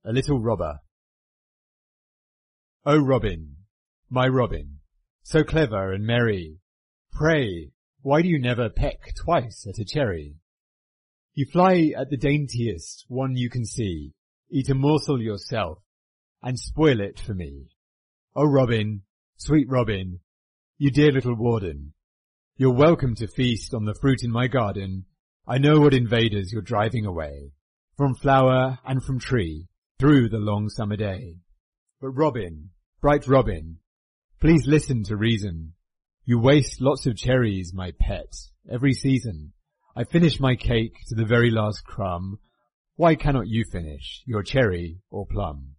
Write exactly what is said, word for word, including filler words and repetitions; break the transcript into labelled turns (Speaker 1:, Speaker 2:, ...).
Speaker 1: A Little Robber. O Robin, my Robin, so clever and merry, pray, why do you never peck twice at a cherry? You fly at the daintiest one you can see, eat a morsel yourself, and spoil it for me. O Robin, sweet Robin, you dear little warden, you're welcome to feast on the fruit in my garden. I know what invaders you're driving away, from flower and from tree, through the long summer day. But Robin, bright Robin, please listen to reason. You waste lots of cherries, my pet, every season. I finish my cake to the very last crumb. Why cannot you finish your cherry or plum?